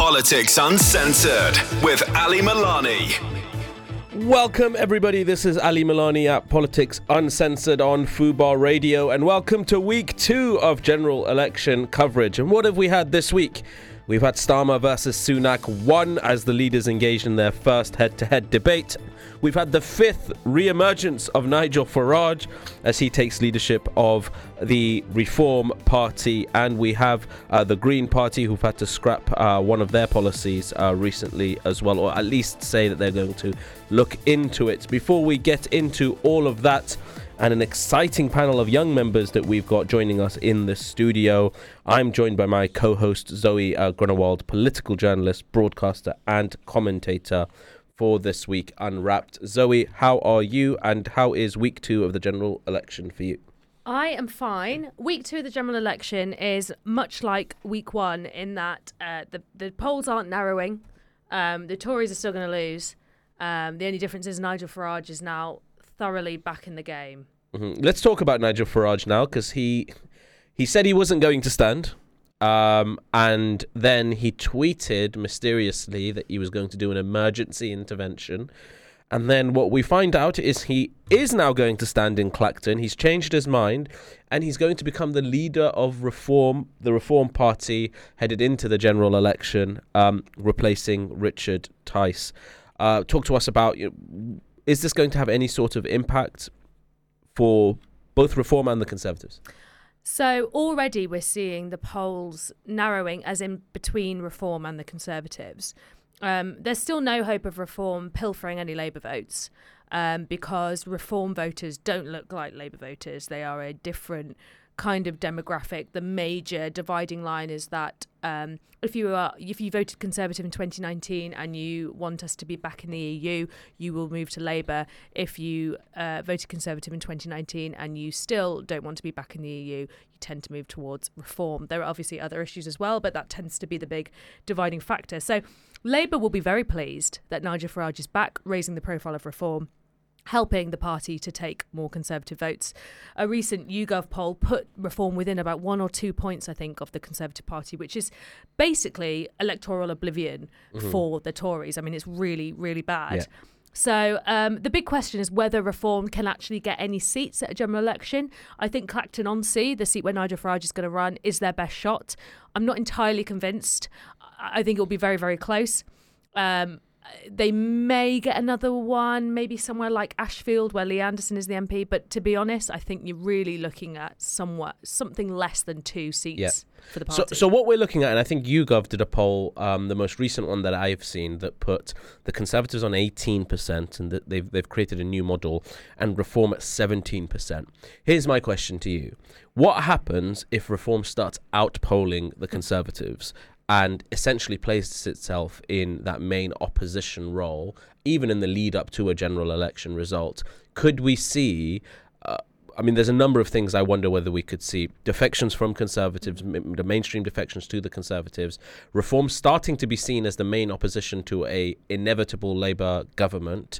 Politics Uncensored with Ali Milani. Welcome everybody, this is Ali Milani at Politics Uncensored on Fubar Radio, and welcome to week 2 of general election coverage. And what have we had this week? We've had Starmer versus Sunak 1 as the leaders engaged in their first head-to-head debate. We've had the 5th re-emergence of Nigel Farage as he takes leadership of the Reform Party, and we have the Green Party, who've had to scrap one of their policies recently as well, or at least say that they're going to look into it. Before we get into all of that and an exciting panel of young members that we've got joining us in the studio, I'm joined by my co-host Zoe Grunewald, political journalist, broadcaster and commentator for This Week Unwrapped. Zoe, how are you, and how is week 2 of the general election for you? I am fine. Week 2 of the general election is much like week 1 in that the polls aren't narrowing. The Tories are still going to lose. The only difference is Nigel Farage is now thoroughly back in the game. Mm-hmm. Let's talk about Nigel Farage now, because he said he wasn't going to stand. And then he tweeted mysteriously that he was going to do an emergency intervention. And then what we find out is he is now going to stand in Clacton. He's changed his mind, and he's going to become the leader of Reform, the Reform Party, headed into the general election, replacing Richard Tice. Talk to us about, is this going to have any sort of impact for both Reform and the Conservatives? So already we're seeing the polls narrowing, as in between Reform and the Conservatives. There's still no hope of Reform pilfering any Labour votes because Reform voters don't look like Labour voters. They are a different kind of demographic. The major dividing line is that if you voted Conservative in 2019 and you want us to be back in the EU, you will move to Labour. If you voted Conservative in 2019 and you still don't want to be back in the EU, you tend to move towards Reform. There are obviously other issues as well, but that tends to be the big dividing factor. So Labour will be very pleased that Nigel Farage is back, raising the profile of Reform, helping the party to take more Conservative votes. A recent YouGov poll put Reform within about 1 or 2 points, I think, of the Conservative Party, which is basically electoral oblivion for the Tories. I mean, it's really, really bad. Yeah. So the big question is whether Reform can actually get any seats at a general election. I think Clacton-on-Sea, the seat where Nigel Farage is going to run, is their best shot. I'm not entirely convinced. I think it'll be very, very close. They may get another one, maybe somewhere like Ashfield, where Lee Anderson is the MP. But to be honest, I think you're really looking at something less than 2 seats for the party. So what we're looking at, and I think YouGov did a poll, the most recent one that I've seen, that put the Conservatives on 18%, and that they've created a new model, and Reform at 17%. Here's my question to you. What happens if Reform starts out-polling the Conservatives and essentially places itself in that main opposition role, even in the lead up to a general election result? Could we see, there's a number of things I wonder whether we could see. Defections from Conservatives, the mainstream defections to the Conservatives, Reform starting to be seen as the main opposition to a inevitable Labour government,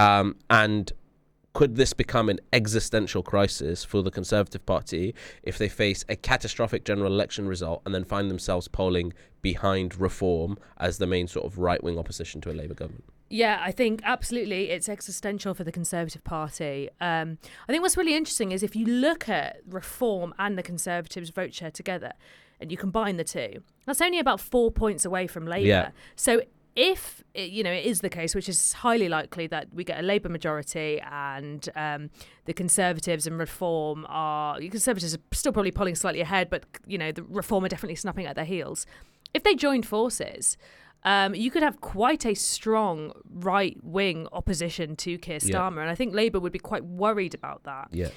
and could this become an existential crisis for the Conservative Party if they face a catastrophic general election result and then find themselves polling behind Reform as the main sort of right-wing opposition to a Labour government? Yeah, I think absolutely it's existential for the Conservative Party. I think what's really interesting is if you look at Reform and the Conservatives' vote share together and you combine the two, that's only about 4 points away from Labour. Yeah. So if it is the case, which is highly likely, that we get a Labour majority and the Conservatives and Reform Conservatives are still probably polling slightly ahead, but the Reform are definitely snapping at their heels. If they joined forces, you could have quite a strong right-wing opposition to Keir Starmer, and I think Labour would be quite worried about that. Yeah.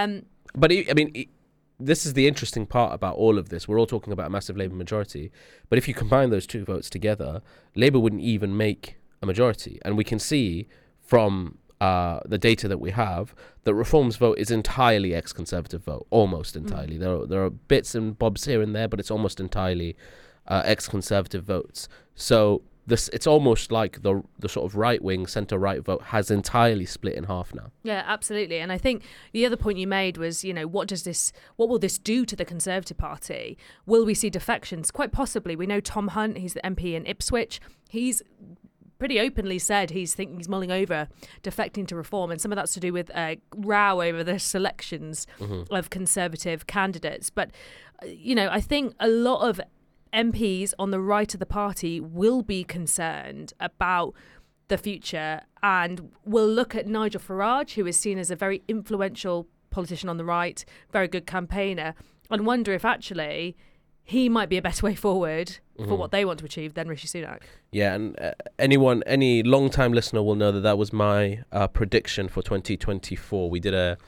This is the interesting part about all of this. We're all talking about a massive Labour majority, but if you combine those two votes together, Labour wouldn't even make a majority. And we can see from the data that we have that Reform's vote is entirely ex-Conservative vote, almost entirely. There are bits and bobs here and there, but it's almost entirely ex-Conservative votes. So it's almost like the sort of right-wing, centre-right vote has entirely split in half now. Yeah, absolutely. And I think the other point you made was, what will this do to the Conservative Party? Will we see defections? Quite possibly. We know Tom Hunt, he's the MP in Ipswich. He's pretty openly said he's mulling over defecting to Reform, and some of that's to do with a row over the selections of Conservative candidates. But, I think a lot of MPs on the right of the party will be concerned about the future and will look at Nigel Farage, who is seen as a very influential politician on the right, very good campaigner, and wonder if actually he might be a better way forward for what they want to achieve than Rishi Sunak. Yeah, and any long-time listener will know that was my prediction for 2024. We did a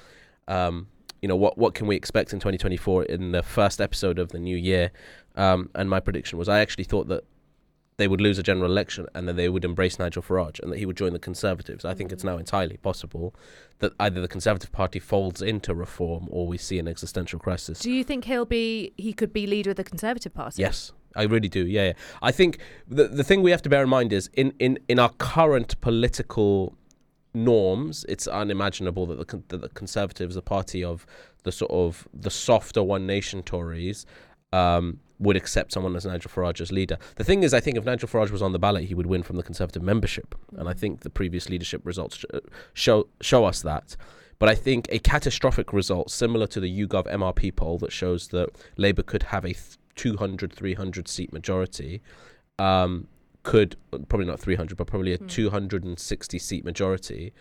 what can we expect in 2024 in the first episode of the new year. And my prediction was I actually thought that they would lose a general election and then they would embrace Nigel Farage and that he would join the Conservatives. I think it's now entirely possible that either the Conservative Party folds into Reform or we see an existential crisis. Do you think he could be leader of the Conservative Party? Yes, I really do. Yeah. I think the thing we have to bear in mind is in our current political norms, it's unimaginable that the Conservatives, the party of the sort of the softer One Nation Tories, would accept someone as Nigel Farage as leader. The thing is, I think if Nigel Farage was on the ballot, he would win from the Conservative membership. And I think the previous leadership results show us that. But I think a catastrophic result, similar to the YouGov MRP poll that shows that Labour could have a 200, 300 seat majority, could, probably not 300, but probably a 260 seat majority,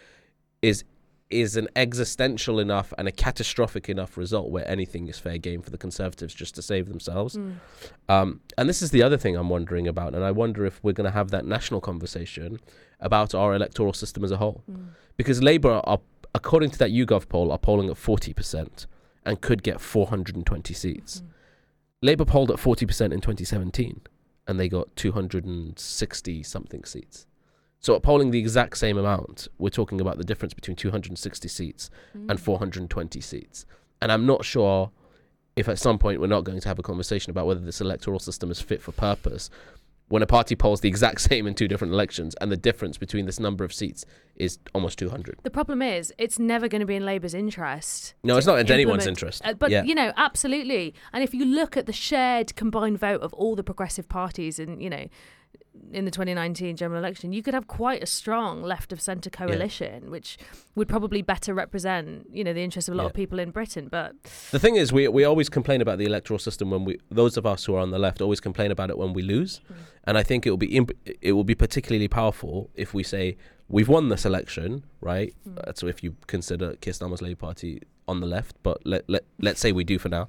is an existential enough and a catastrophic enough result where anything is fair game for the Conservatives just to save themselves. And this is the other thing I'm wondering about, and I wonder if we're going to have that national conversation about our electoral system as a whole. Because Labour, are, according to that YouGov poll, are polling at 40% and could get 420 seats. Labour polled at 40% in 2017 and they got 260-something seats. So at polling the exact same amount, we're talking about the difference between 260 seats and 420 seats. And I'm not sure if at some point we're not going to have a conversation about whether this electoral system is fit for purpose when a party polls the exact same in two different elections and the difference between this number of seats is almost 200. The problem is it's never going to be in Labour's interest. No, it's not in anyone's interest. But, absolutely. And if you look at the shared combined vote of all the progressive parties and, in the 2019 general election, you could have quite a strong left of centre coalition, which would probably better represent, the interests of a lot of people in Britain. But the thing is, we always complain about the electoral system when those of us who are on the left always complain about it when we lose. And I think it will be particularly powerful if we say we've won this election, right? So if you consider Keir Starmer's Labour Party on the left, but let's say we do for now.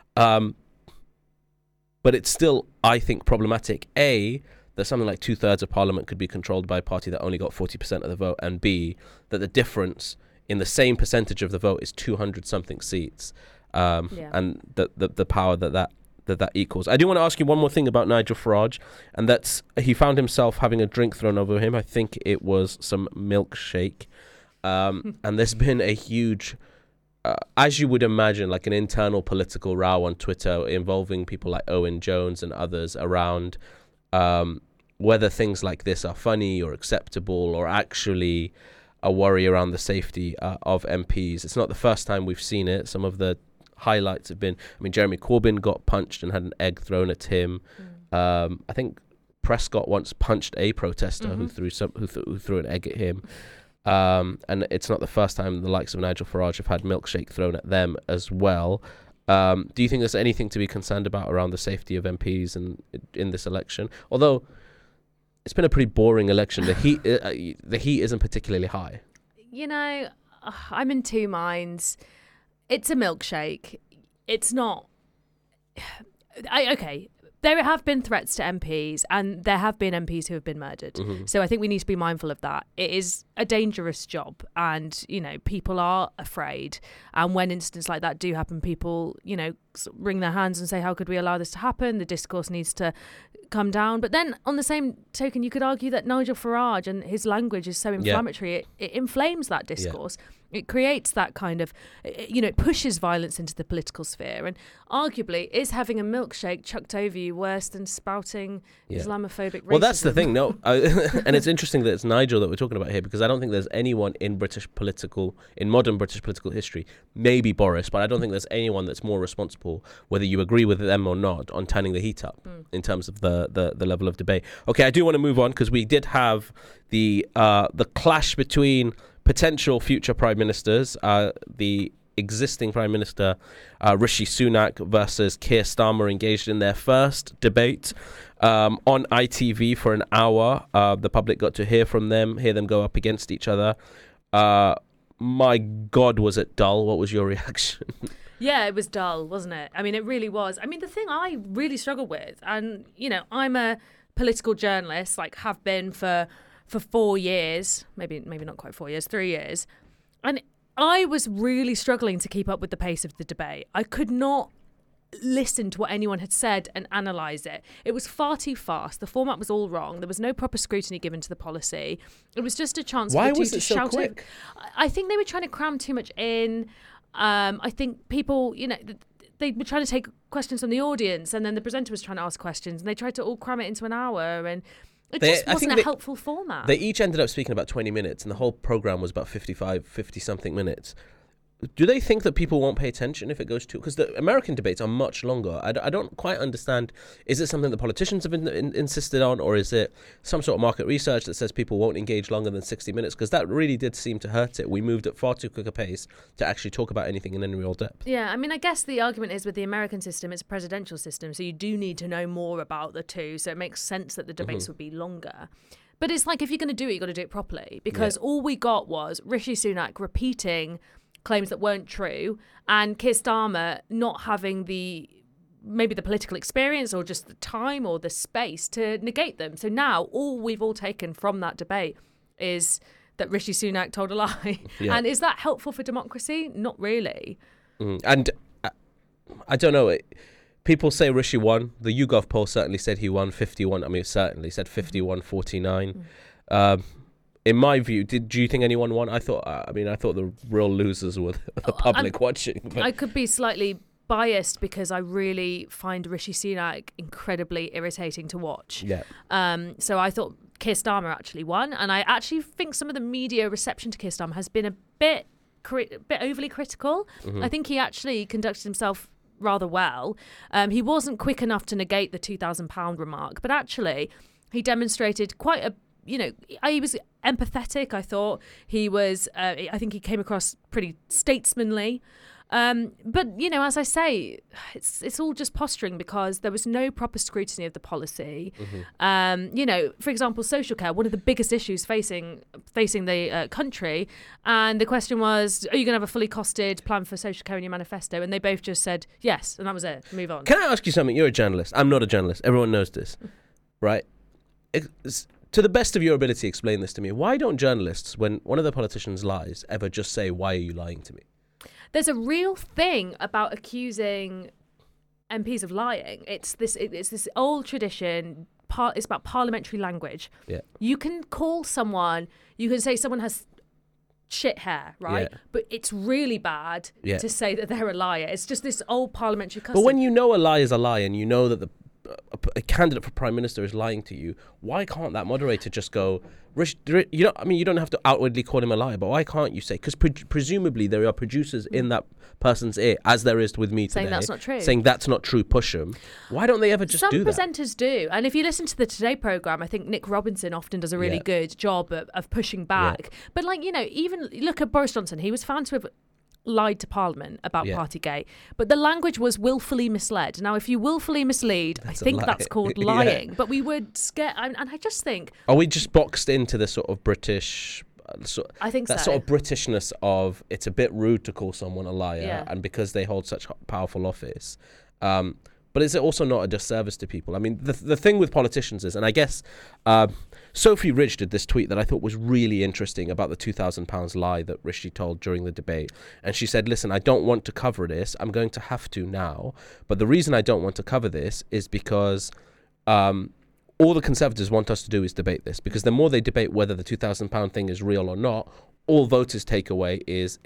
But it's still, I think, problematic. A, that something like 2/3 of Parliament could be controlled by a party that only got 40% of the vote, and B, that the difference in the same percentage of the vote is 200-something seats, and the power that equals. I do want to ask you one more thing about Nigel Farage, and that's he found himself having a drink thrown over him. I think it was some milkshake, and there's been a huge, as you would imagine, like an internal political row on Twitter involving people like Owen Jones and others around whether things like this are funny or acceptable or actually a worry around the safety of MPs. It's not the first time we've seen it. Some of the highlights have been, Jeremy Corbyn got punched and had an egg thrown at him. I think Prescott once punched a protester who threw an egg at him. And it's not the first time the likes of Nigel Farage have had milkshake thrown at them as well. Do you think there's anything to be concerned about around the safety of MPs in this election? Although it's been a pretty boring election. The heat isn't particularly high. I'm in two minds. It's a milkshake. It's not. Okay. There have been threats to MPs and there have been MPs who have been murdered. So I think we need to be mindful of that. It is a dangerous job and, people are afraid. And when incidents like that do happen, people, wring their hands and say, how could we allow this to happen? The discourse needs to come down. But then on the same token, you could argue that Nigel Farage and his language is so inflammatory, it inflames that discourse. It creates that kind of, it pushes violence into the political sphere. And arguably, is having a milkshake chucked over you worse than spouting Islamophobic racism? Well, that's the thing, no. And it's interesting that it's Nigel that we're talking about here, because I don't think there's anyone in modern British political history, maybe Boris, but I don't think there's anyone that's more responsible, whether you agree with them or not, on turning the heat up in terms of the level of debate. Okay, I do want to move on, because we did have the clash between potential future prime ministers, the existing prime minister Rishi Sunak versus Keir Starmer, engaged in their first debate on ITV for an hour. The public got to hear them go up against each other. My God, was it dull? What was your reaction? Yeah, it was dull, wasn't it? I mean, it really was. I mean, the thing I really struggle with, and, I'm a political journalist, have been for 4 years, maybe not quite 4 years, 3 years. And I was really struggling to keep up with the pace of the debate. I could not listen to what anyone had said and analyse it. It was far too fast. The format was all wrong. There was no proper scrutiny given to the policy. It was just a chance for the two to shout it. I think they were trying to cram too much in. I think people, they were trying to take questions from the audience, and then the presenter was trying to ask questions, and they tried to all cram it into an hour, and it just wasn't a helpful format. They each ended up speaking about 20 minutes, and the whole programme was about 50-something minutes. Do they think that people won't pay attention if it goes to... Because the American debates are much longer. I don't quite understand. Is it something the politicians have insisted on, or is it some sort of market research that says people won't engage longer than 60 minutes? Because that really did seem to hurt it. We moved at far too quick a pace to actually talk about anything in any real depth. Yeah, I mean, I guess the argument is with the American system, it's a presidential system, so you do need to know more about the two, so it makes sense that the debates would be longer. But it's like, if you're going to do it, you've got to do it properly, because all we got was Rishi Sunak repeating claims that weren't true, and Keir Starmer not having maybe the political experience or just the time or the space to negate them. So now we've all taken from that debate is that Rishi Sunak told a lie. Yeah. And is that helpful for democracy? Not really. And I don't know. People say Rishi won. The YouGov poll certainly said he won 51. I mean, it certainly said 51-49. In my view, do you think anyone won? I thought the real losers were the public watching. But I could be slightly biased because I really find Rishi Sunak incredibly irritating to watch. Yeah. So I thought Keir Starmer actually won, and I actually think some of the media reception to Keir Starmer has been a bit overly critical. I think he actually conducted himself rather well. He wasn't quick enough to negate the £2,000 remark, but actually he demonstrated quite a... he was empathetic, I thought. He was, I think he came across pretty statesmanly. But, as I say, it's all just posturing because there was no proper scrutiny of the policy. For example, social care, one of the biggest issues facing the country. And the question was, are you going to have a fully costed plan for social care in your manifesto? And they both just said yes, and that was it. Move on. Can I ask you something? You're a journalist. I'm not a journalist. Everyone knows this, right? To the best of your ability, explain this to me. Why don't journalists, when one of the politicians lies, ever just say, "Why are you lying to me"? There's a real thing about accusing MPs of lying. It's this old tradition. It's about parliamentary language. Yeah. You can call someone. You can say someone has shit hair, right? Yeah. But it's really bad to say that they're a liar. It's just this old parliamentary custom. But when you know a lie is a lie, and you know that a candidate for prime minister is lying to you, why can't that moderator just go, you don't have to outwardly call him a liar, but why can't you say, because presumably there are producers in that person's ear, as there is with me today, saying that's not true, push them. Why don't they ever just do that? Some presenters do, and if you listen to the Today programme, I think Nick Robinson often does a really good job of pushing back. But even look at Boris Johnson, he was found to have lied to Parliament about Partygate, but the language was willfully misled. Now, if you willfully mislead, I think that's called lying. But we would scare, and I just think, are we just boxed into this sort of British? I think that sort of Britishness of it's a bit rude to call someone a liar, and because they hold such powerful office. But is it also not a disservice to people? I mean, the thing with politicians is, and I guess Sophie Ridge did this tweet that I thought was really interesting about the £2,000 lie that Rishi told during the debate. And she said, listen, I don't want to cover this. I'm going to have to now. But the reason I don't want to cover this is because all the Conservatives want us to do is debate this, because the more they debate whether the £2,000 thing is real or not, all voters take away is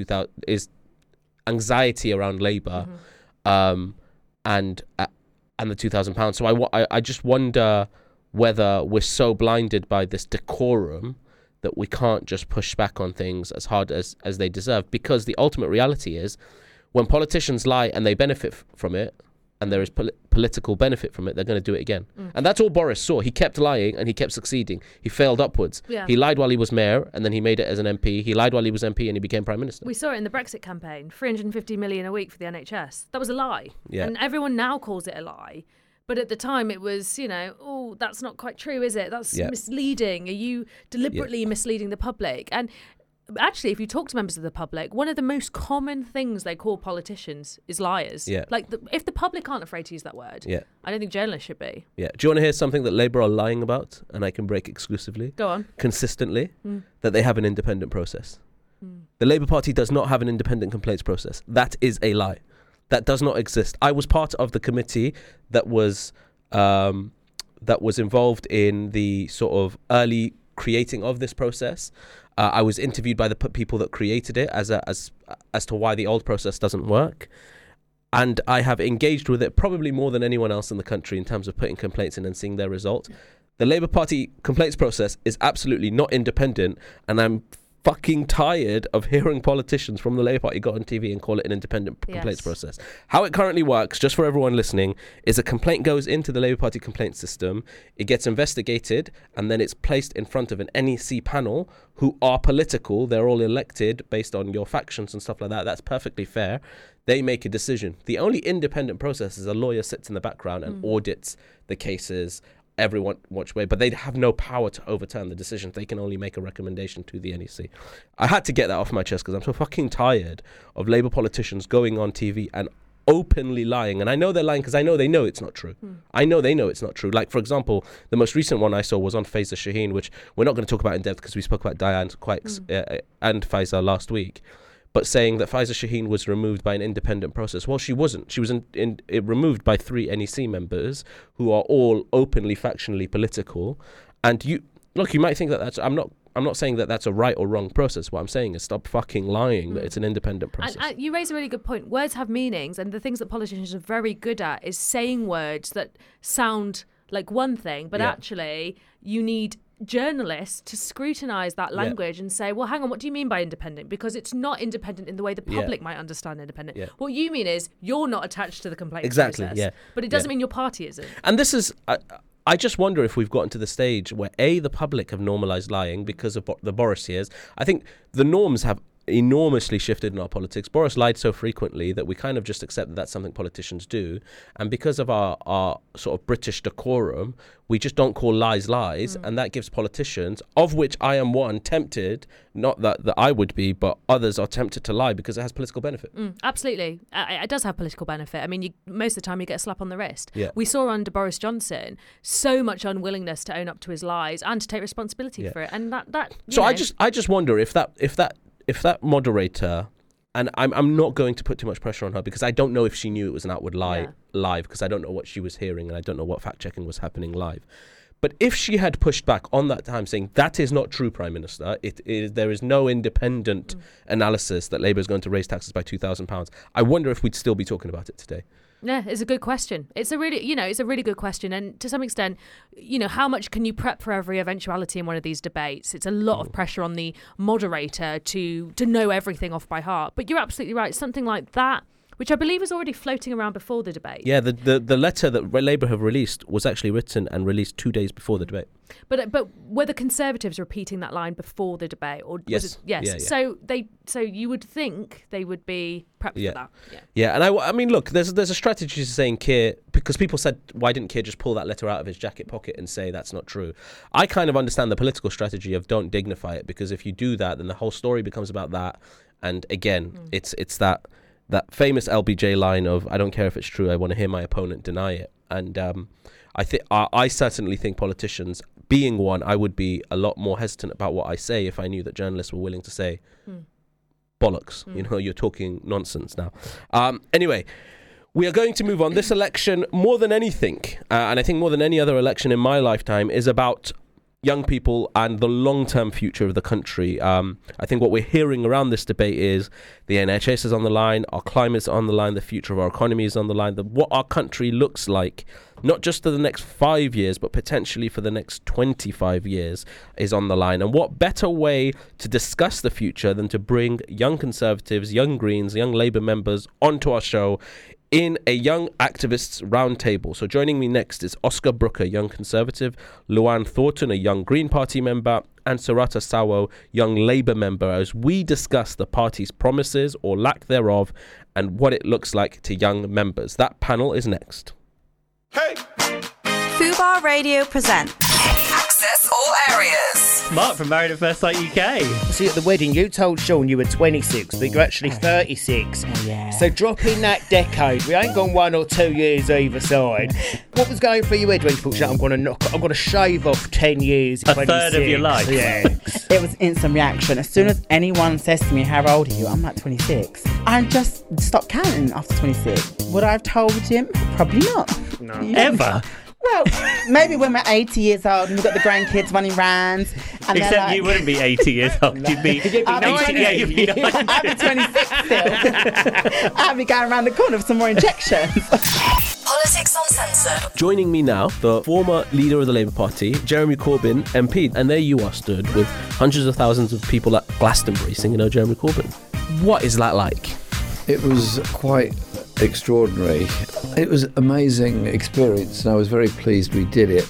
anxiety around Labour, and the £2,000. So I just wonder whether we're so blinded by this decorum that we can't just push back on things as hard as they deserve, because the ultimate reality is when politicians lie and they benefit from it, and there is political benefit from it, they're going to do it again. And that's all Boris saw. He kept lying and he kept succeeding. He failed upwards. Yeah. He lied while he was mayor, and then he made it as an MP. He lied while he was MP, and he became prime minister. We saw it in the Brexit campaign, 350 million a week for the NHS. That was a lie. Yeah. And everyone now calls it a lie. But at the time it was, that's not quite true, is it? That's misleading. Are you deliberately misleading the public? And actually, if you talk to members of the public, one of the most common things they call politicians is liars. Yeah. Like, if the public aren't afraid to use that word, I don't think journalists should be. Yeah. Do you want to hear something that Labour are lying about, and I can break exclusively? Go on. Consistently, that they have an independent process. The Labour Party does not have an independent complaints process. That is a lie. That does not exist. I was part of the committee that was involved in the sort of early creating of this process. I was interviewed by the people that created it as to why the old process doesn't work. And I have engaged with it probably more than anyone else in the country in terms of putting complaints in and seeing their result. The Labour Party complaints process is absolutely not independent, and I'm fucking tired of hearing politicians from the Labour Party go on TV and call it an independent complaints process. How it currently works, just for everyone listening, is a complaint goes into the Labour Party complaint system, it gets investigated, and then it's placed in front of an NEC panel who are political. They're all elected based on your factions and stuff like that. That's perfectly fair. They make a decision. The only independent process is a lawyer sits in the background and audits the cases everyone which way, but they have no power to overturn the decision. They can only make a recommendation to the NEC. I had to get that off my chest because I'm so fucking tired of Labour politicians going on TV and openly lying. And I know they're lying because I know they know it's not true. I know they know it's not true. Like, for example, the most recent one I saw was on Faiza Shaheen, which we're not going to talk about in depth because we spoke about Diane Quakes and Faiza last week. But saying that Faiza Shaheen was removed by an independent process. Well, she wasn't. She was removed by 3 NEC members who are all openly factionally political. And you might think that that's. I'm not saying that that's a right or wrong process. What I'm saying is stop fucking lying that it's an independent process. And you raise a really good point. Words have meanings, and the things that politicians are very good at is saying words that sound like one thing, but actually you need journalists to scrutinise that language and say, well, hang on, what do you mean by independent? Because it's not independent in the way the public might understand independent. What you mean is you're not attached to the complaint process. But it doesn't mean your party isn't. And this is... I just wonder if we've gotten to the stage where, A, the public have normalised lying because of the Boris years. I think the norms have enormously shifted in our politics. Boris lied so frequently that we kind of just accept that that's something politicians do. And because of our sort of British decorum, we just don't call lies lies. And that gives politicians, of which I am one, tempted, not that I would be, but others are tempted to lie because it has political benefit. Absolutely. It does have political benefit. I mean, most of the time you get a slap on the wrist. We saw under Boris Johnson so much unwillingness to own up to his lies and to take responsibility for it. And that So I just wonder if that moderator, and I'm not going to put too much pressure on her because I don't know if she knew it was an outward lie live, because I don't know what she was hearing and I don't know what fact checking was happening live. But if she had pushed back on that time saying that is not true, Prime Minister, there is no independent analysis that Labour is going to raise taxes by £2,000, I wonder if we'd still be talking about it today. Yeah, it's a good question. It's a really good question. And to some extent, how much can you prep for every eventuality in one of these debates? It's a lot of pressure on the moderator to know everything off by heart. But you're absolutely right. Something like that, which I believe was already floating around before the debate. Yeah, the letter that Labour have released was actually written and released 2 days before the debate. But were the Conservatives repeating that line before the debate? Or yes. Yes. Yeah. So you would think they would be prepped for that. Yeah, and I mean, look, there's a strategy to saying Keir, because people said, why didn't Keir just pull that letter out of his jacket pocket and say that's not true? I kind of understand the political strategy of don't dignify it, because if you do that, then the whole story becomes about that. And again, it's that famous LBJ line of, I don't care if it's true, I want to hear my opponent deny it. And I certainly think politicians, being one, I would be a lot more hesitant about what I say if I knew that journalists were willing to say bollocks. You're talking nonsense now. Anyway, We are going to move on. This election, more than anything, and I think more than any other election in my lifetime, is about young people and the long-term future of the country. I think what we're hearing around this debate is the NHS is on the line, our climate's on the line, the future of our economy is on the line, what our country looks like, not just for the next 5 years, but potentially for the next 25 years is on the line. And what better way to discuss the future than to bring young Conservatives, young Greens, young Labour members onto our show in a Young Activists Roundtable. So joining me next is Oscar Brooker, Young Conservative, Luan Thornton, a Young Green Party member, and Sarata Sawo, Young Labour member, as we discuss the party's promises or lack thereof and what it looks like to young members. That panel is next. Hey! Fubar Radio presents Access All Areas. Mark from Married at First Sight UK. See, at the wedding, you told Sean you were 26, but you're actually 36. Oh, yeah. So drop in that decade. We ain't gone 1 or 2 years either side. What was going through your head when you thought, I'm going to shave off 10 years? A third of your life. Yeah. It was instant reaction. As soon as anyone says to me, how old are you? I'm like 26. I just stopped counting after 26. Would I have told him? Probably not. No. Ever? Well, maybe when we're 80 years old and we've got the grandkids running rounds. And Except like, you wouldn't be 80 years old. You'd be 80. Yeah, you'd be 90. I'd be 26 still. I'd be going around the corner for some more injections. Politics Uncensored. Joining me now, the former leader of the Labour Party, Jeremy Corbyn, MP. And there you are stood with hundreds of thousands of people at Glastonbury singing Jeremy Corbyn. What is that like? It was quite extraordinary. It was an amazing experience, and I was very pleased we did it.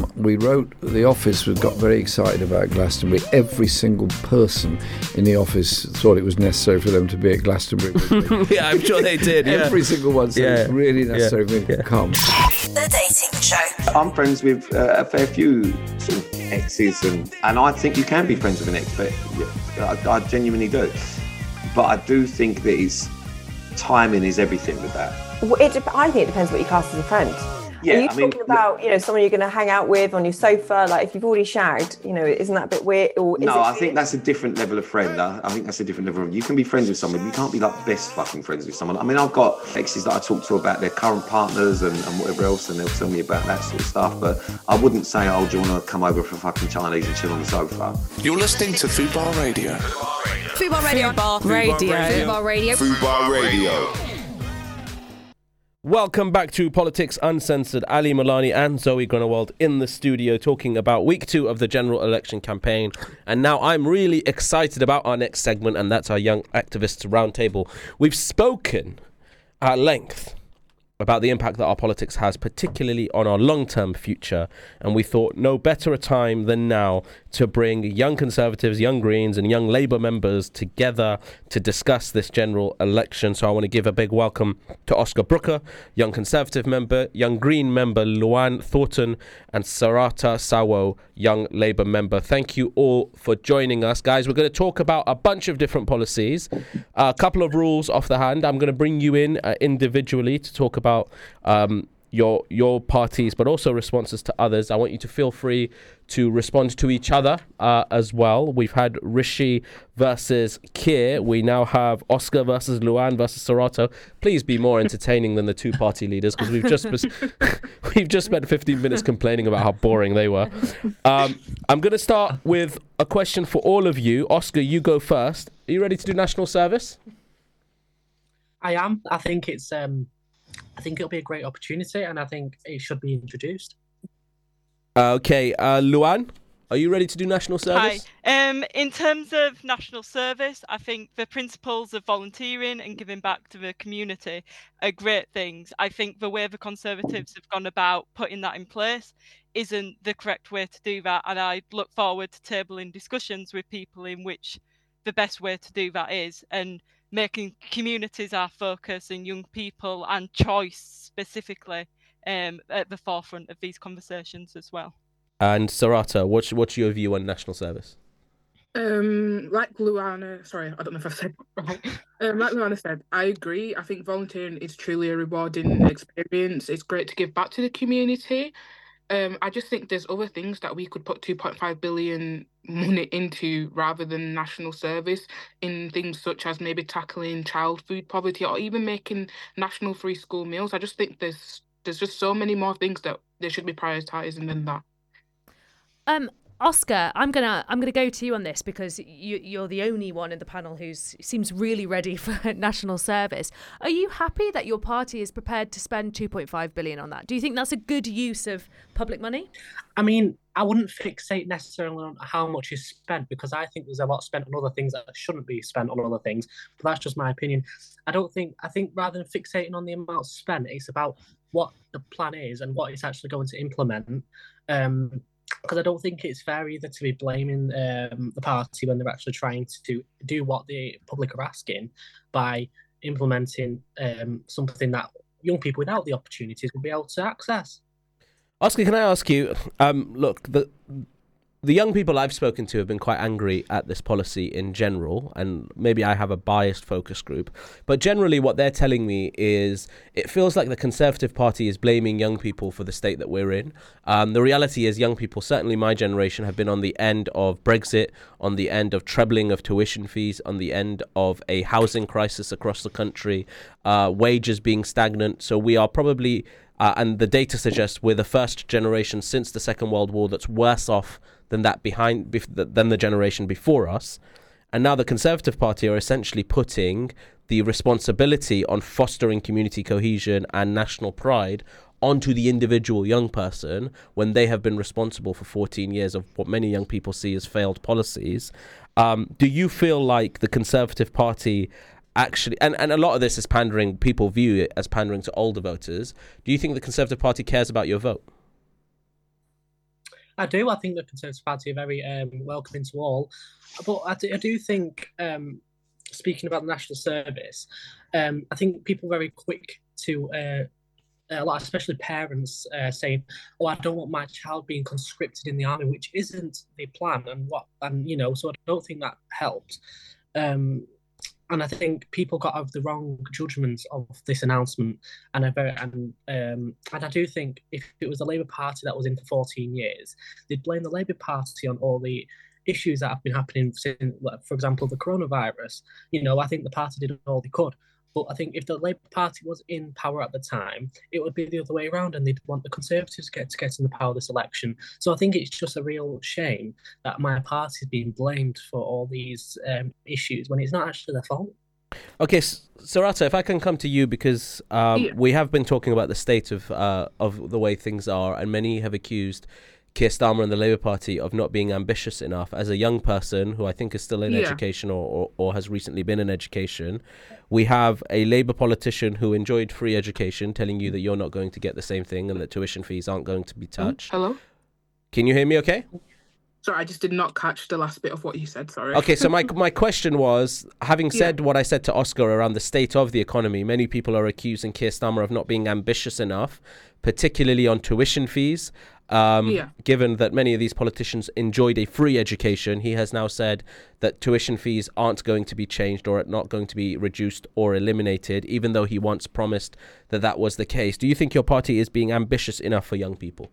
The office got very excited about Glastonbury. Every single person in the office thought it was necessary for them to be at Glastonbury. Yeah, I'm sure they did. Yeah. Every single one said it was really necessary for me to come. The Dating Show. I'm friends with a fair few sort of exes, and I think you can be friends with an ex, but I genuinely do. But I do think that timing is everything with that. Well, I think it depends what you class as a friend. Yeah, Are you talking about, someone you're going to hang out with on your sofa? Like, if you've already shagged, isn't that a bit weird? Or no, I think that's a different level of friend. I think that's a different level of... You can be friends with someone, you can't be like best fucking friends with someone. I mean, I've got exes that I talk to about their current partners and whatever else, and they'll tell me about that sort of stuff. But I wouldn't say, oh, do you want to come over for fucking Chinese and chill on the sofa? You're listening to Fubar Radio. Fubar Radio. Fubar Radio. Fubar Radio. Fubar Radio. Welcome back to Politics Uncensored. Ali Malani and Zoe Grunewald in the studio talking about week 2 of the general election campaign. And now I'm really excited about our next segment, and that's our Young Activists Roundtable. We've spoken at length about the impact that our politics has, particularly on our long-term future. And we thought no better a time than now to bring young Conservatives, young Greens and young Labour members together to discuss this general election. So I want to give a big welcome to Oscar Brooker, young Conservative member, young Green member Luan Thornton, and Sarata Sawo, young Labour member. Thank you all for joining us. Guys, we're going to talk about a bunch of different policies, a couple of rules off the hand. I'm going to bring you in individually to talk about your parties, but also responses to others. I want you to feel free to respond to each other as well. We've had Rishi versus Keir. We now have Oscar versus Luan versus Sarato. Please be more entertaining than the two party leaders, because we've just spent 15 minutes complaining about how boring they were. I'm going to start with a question for all of you. Oscar, you go first. Are you ready to do national service? I am. I think it'll be a great opportunity, and I think it should be introduced. Okay, Luan, are you ready to do national service? Hi. In terms of national service, I think the principles of volunteering and giving back to the community are great things. I think the way the Conservatives have gone about putting that in place isn't the correct way to do that, and I look forward to tabling discussions with people in which the best way to do that is, and making communities our focus and young people and choice specifically at the forefront of these conversations as well. And Sarata, what's your view on national service? Like Luana, sorry, I don't know if I've said right. Like Luana said, I agree. I think volunteering is truly a rewarding experience. It's great to give back to the community. I just think there's other things that we could put 2.5 billion money into rather than national service, in things such as maybe tackling child food poverty or even making national free school meals. I just think there's just so many more things that they should be prioritising than that. Oscar, I'm gonna go to you on this because you're the only one in the panel who seems really ready for national service. Are you happy that your party is prepared to spend 2.5 billion on that? Do you think that's a good use of public money? I mean, I wouldn't fixate necessarily on how much is spent, because I think there's a lot spent on other things that shouldn't be spent on other things. But that's just my opinion. I think rather than fixating on the amount spent, it's about what the plan is and what it's actually going to implement. Because I don't think it's fair either to be blaming the party when they're actually trying to do what the public are asking by implementing something that young people without the opportunities will be able to access. Oscar, can I ask you, look, the young people I've spoken to have been quite angry at this policy in general, and maybe I have a biased focus group, but generally what they're telling me is it feels like the Conservative Party is blaming young people for the state that we're in. The reality is young people, certainly my generation, have been on the end of Brexit, on the end of trebling of tuition fees, on the end of a housing crisis across the country, wages being stagnant. So we are probably, and the data suggests we're the first generation since the Second World War that's worse off than the generation before us. And now the Conservative Party are essentially putting the responsibility on fostering community cohesion and national pride onto the individual young person when they have been responsible for 14 years of what many young people see as failed policies. Do you feel like the Conservative Party actually, and a lot of this is pandering, people view it as pandering to older voters, do you think the Conservative Party cares about your vote? I do. I think the Conservative Party are very welcoming to all. But I do think, speaking about the national service, I think people are very quick to, a lot, especially parents, saying, "Oh, I don't want my child being conscripted in the army," which isn't the plan, so I don't think that helped. And I think people got the wrong judgment of this announcement, and I do think if it was the Labour Party that was in for 14 years, they'd blame the Labour Party on all the issues that have been happening since, for example, the coronavirus. I think the party did all they could. But I think if the Labour Party was in power at the time, it would be the other way around, and they'd want the Conservatives to get in the power this election. So I think it's just a real shame that my party is being blamed for all these issues when it's not actually their fault. Okay, Sarata, if I can come to you, because we have been talking about the state of the way things are, and many have accused Keir Starmer and the Labour Party of not being ambitious enough. As a young person who I think is still in education or has recently been in education, we have a Labour politician who enjoyed free education telling you that you're not going to get the same thing and that tuition fees aren't going to be touched. Hello? Can you hear me okay? Sorry, I just did not catch the last bit of what you said, sorry. Okay, so my question was, having said what I said to Oscar around the state of the economy, many people are accusing Keir Starmer of not being ambitious enough, particularly on tuition fees. Given that many of these politicians enjoyed a free education, he has now said that tuition fees aren't going to be changed or not going to be reduced or eliminated, even though he once promised that that was the case. Do you think your party is being ambitious enough for young people?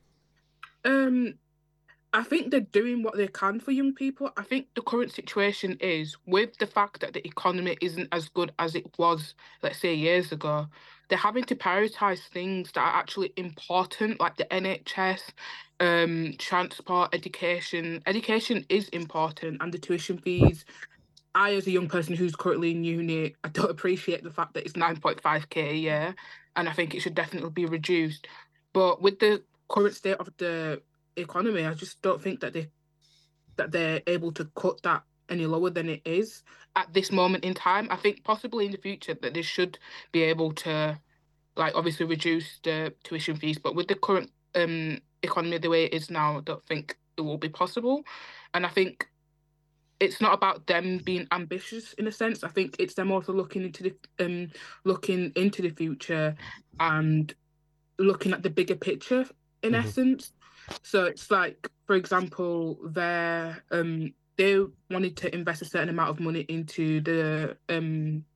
I think they're doing what they can for young people. I think the current situation is, with the fact that the economy isn't as good as it was, let's say, years ago, they're having to prioritise things that are actually important, like the NHS, transport, education. Education is important, and the tuition fees. I, as a young person who's currently in uni, I don't appreciate the fact that it's 9.5k a year, and I think it should definitely be reduced. But with the current state of the economy, I just don't think that they're able to cut that any lower than it is at this moment in time. I think possibly in the future that they should be able to, obviously reduce the tuition fees, but with the current economy the way it is now, I don't think it will be possible. And I think it's not about them being ambitious in a sense. I think it's them also looking into the future and looking at the bigger picture in essence. So it's like, for example, they wanted to invest a certain amount of money into the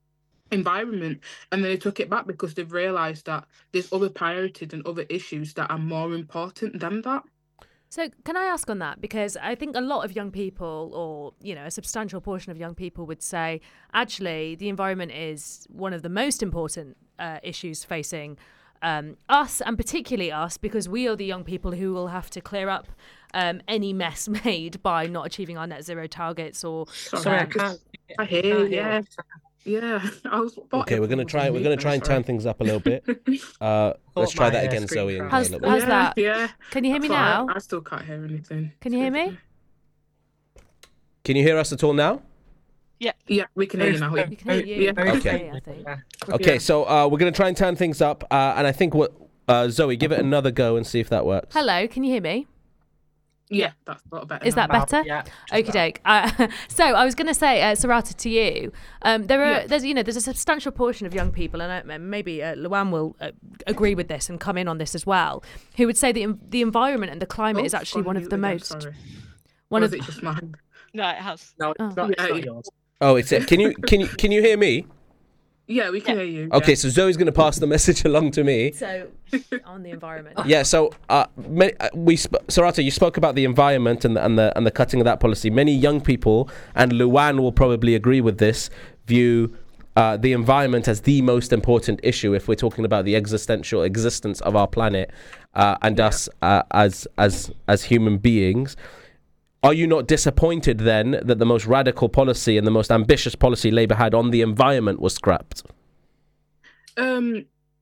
environment, and then they took it back because they've realised that there's other priorities and other issues that are more important than that. So can I ask on that? Because I think a lot of young people, or, you know, a substantial portion of young people would say, actually, the environment is one of the most important issues facing us, and particularly us, because we are the young people who will have to clear up any mess made by not achieving our net zero targets. Or Sorry, I hear you. Yeah. Yeah, okay, we're gonna try and turn things up a little bit. Let's try that again, Zoe. How's that? Yeah. Can you hear me now? I still can't hear anything. Can you hear me? Can you hear us at all now? Yeah, we can hear you now. We can hear you. Yeah. Okay. I think. Okay, so we're gonna try and turn things up, and I think Zoe, give it another go and see if that works. Hello, can you hear me? Yeah, that's a lot better. Is that better? Yeah. Okie doke. So I was going to say, Sarata, to you, there's a substantial portion of young people, and maybe Luann will agree with this and come in on this as well, who would say the environment and the climate is actually one of the most. Is it just mine? No, it has. No, it's not yours. Oh, it's it. Can you hear me? Yeah, we can hear you. Okay, so Zoe's going to pass the message along to me. So, on the environment. Yeah. So, Sarata, you spoke about the environment and the cutting of that policy. Many young people, and Luann will probably agree with this, view the environment as the most important issue if we're talking about the existential existence of our planet and us as human beings. Are you not disappointed then that the most radical policy and the most ambitious policy Labour had on the environment was scrapped? I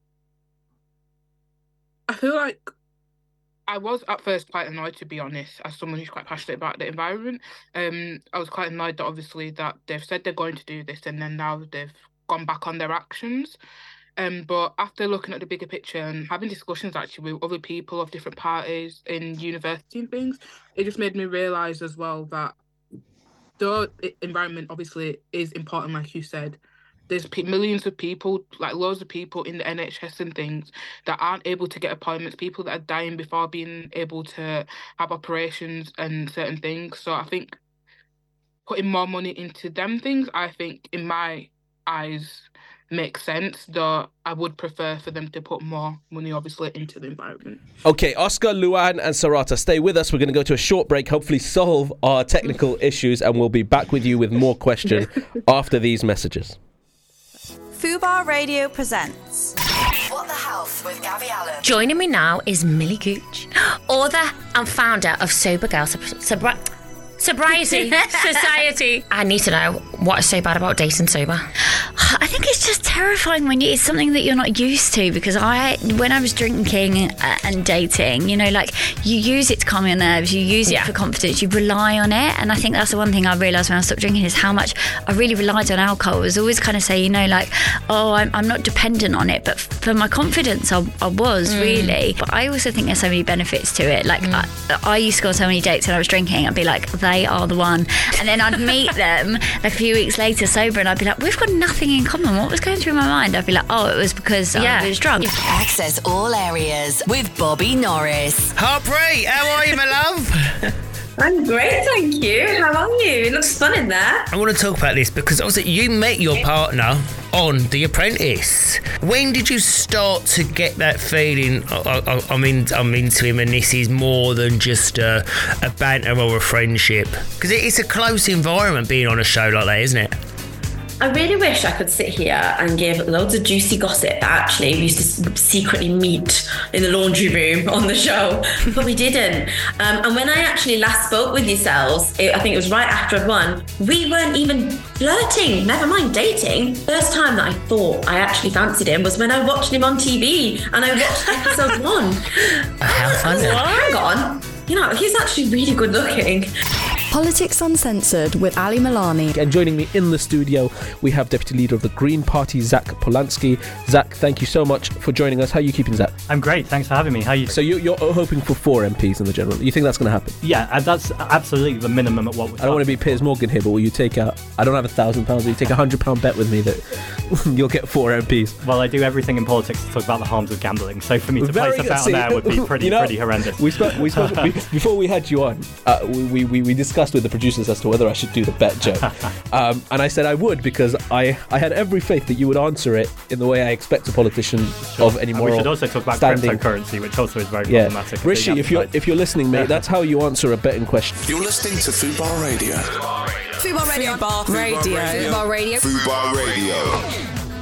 feel like I was at first quite annoyed, to be honest, as someone who's quite passionate about the environment. I was quite annoyed that obviously that they've said they're going to do this and then now they've gone back on their actions. But after looking at the bigger picture and having discussions actually with other people of different parties in university and things, it just made me realise as well that though the environment obviously is important, like you said, there's millions of people, like loads of people in the NHS and things that aren't able to get appointments, people that are dying before being able to have operations and certain things. So I think putting more money into them things, I think in my eyes, makes sense, though I would prefer for them to put more money obviously into the environment. Okay, Oscar, Luann and Sarata, stay with us. We're going to go to a short break, hopefully solve our technical issues, and we'll be back with you with more questions after these messages. Fubar Radio presents What the Health with Gabby Allen. Joining me now is Millie Gooch, author and founder of Sober Girl Sobriety Society. I need to know what is so bad about dating sober. I think it's just terrifying when it's something that you're not used to, because when I was drinking and dating, you know, like you use it to calm your nerves, you use it for confidence, you rely on it. And I think that's the one thing I realised when I stopped drinking is how much I really relied on alcohol. I was always kind of say, you know, like, oh, I'm not dependent on it, but for my confidence I was really. But I also think there's so many benefits to it. Like I used to go on so many dates when I was drinking, I'd be like, they are the one, and then I'd meet them like a few weeks later sober and I'd be like, we've got nothing in common, what was going through my mind? I'd be like, oh, it was because I was drunk. Access all areas with Bobby Norris. Harpreet, how are you, my love? I'm great, thank you. How are you? It looks fun in there. I want to talk about this because obviously you met your partner on The Apprentice. When did you start to get that feeling, I'm into him and this is more than just a banter or a friendship? Because it's a close environment being on a show like that, isn't it? I really wish I could sit here and give loads of juicy gossip that actually we used to secretly meet in the laundry room on the show, but we didn't. And when I actually last spoke with yourselves, I think it was right after I'd won, we weren't even flirting, never mind dating. First time that I thought I actually fancied him was when I watched him on TV and I watched episode 1. How funny. Hang on, you know, he's actually really good looking. Politics Uncensored with Ali Milani. And joining me in the studio, we have Deputy Leader of the Green Party, Zach Polanski. Zach, thank you so much for joining us. How are you keeping, Zach? I'm great, thanks for having me. How are you? So you're hoping for 4 MPs in the general. You think that's going to happen? Yeah, that's absolutely the minimum at what we're I don't want to be Piers Morgan here, but will you take out, I don't have £1,000, will you take £100 bet with me that you'll get 4 MPs? Well, I do everything in politics to talk about the harms of gambling, so for me to place a bet on there would be pretty horrendous. We spoke before we had you on, we discussed discussed with the producers as to whether I should do the bet, Joe. And I said I would, because I had every faith that you would answer it in the way I expect a politician of any moral we should also talk about standing. cryptocurrency, which also is very problematic. Rishi, if you're listening, mate, that's how you answer a betting question. You're listening to Fubar Radio. Fubar Radio. Fubar Radio. Fubar Radio. Fubar Radio.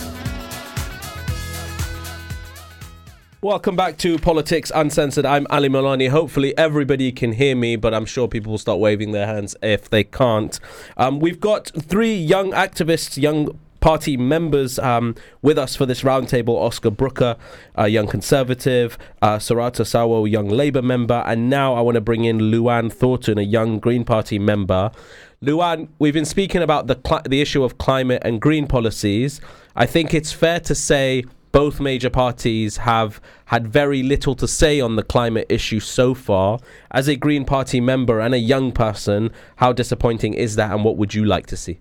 Welcome back to Politics Uncensored. I'm Ali Malani. Hopefully everybody can hear me, but I'm sure people will start waving their hands if they can't. We've got 3 young activists, young party members with us for this roundtable. Oscar Brooker, a young Conservative, Sarata Sawo, young Labour member, and now I want to bring in Luann Thornton, a young Green Party member. Luann, we've been speaking about the issue of climate and green policies. I think it's fair to say both major parties have had very little to say on the climate issue so far. As a Green Party member and a young person, how disappointing is that, and what would you like to see?